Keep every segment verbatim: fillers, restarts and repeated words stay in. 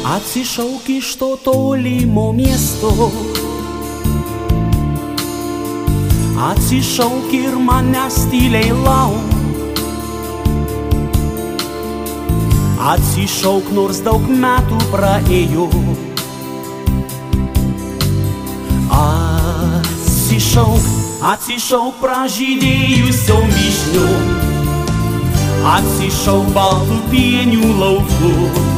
Atsišauk iš to tolimo miesto, atsišauk ir manęs tyliai lauk. Atsišauk, nors daug metų praėjo. Atsišauk, atsišauk pražydėjusio vyšnio, atsišauk baltų pienių laukų.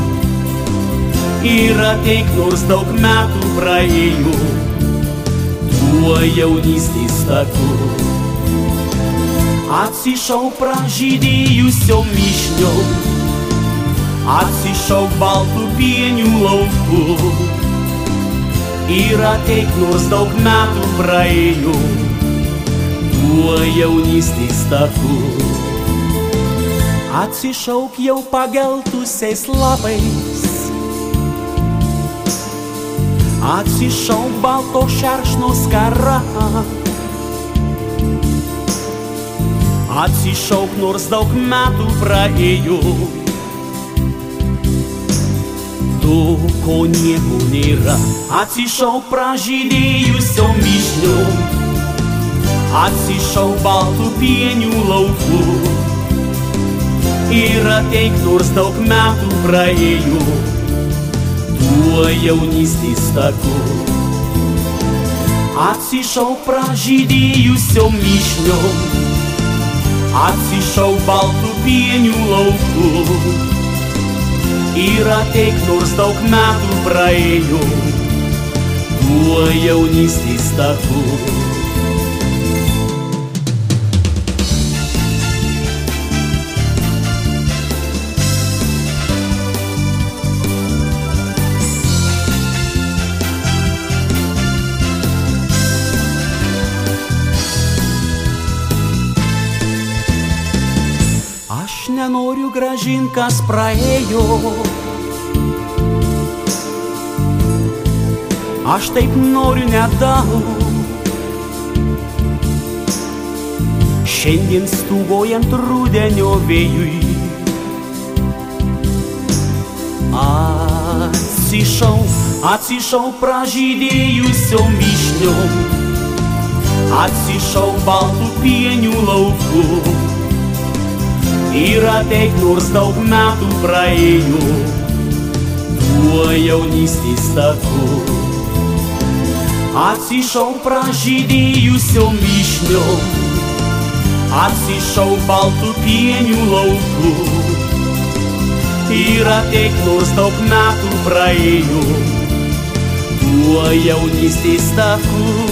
Ir ateik, nors daug metų praėjo tuo jaunystės taku. Atsišauk pražydėjusio vyšnio, atsišauk baltų pienių laukų. Ir ateik, nors daug metų praėjo tuo jaunystės taku. Atsišauk jau pageltusiais lapais, atsišauk balto šerkšno skarą, atsišauk, nors daug metų praėjo. To, ko nieko nėra. Atsišauk pražydėjusio vyšnio, atsišauk baltų pienių laukų. Ir ateik, nors daug metų praėjo tuo jaunystės taku. Atsišauk pražydėjusio vyšnio, atsišauk baltų pienių laukų. Ir ateik, nors daug metų praėjo tuo jaunystės taku. Aš nenoriu grąžint, kas praėjo. Aš taip noriu nedaug. Šiandien stūgojant rudenio vėjui. Atsišauk, atsišauk pražydėjusio vyšnio, atsišauk baltų pienių laukų. Ir ateik, nors daug metų praėjo tuo jaunystės taku. Atsišauk pražydėjusio vyšnio, atsišauk baltų pienių laukų. Ir ateik, nors daug metų praėjo tuo jaunystės taku.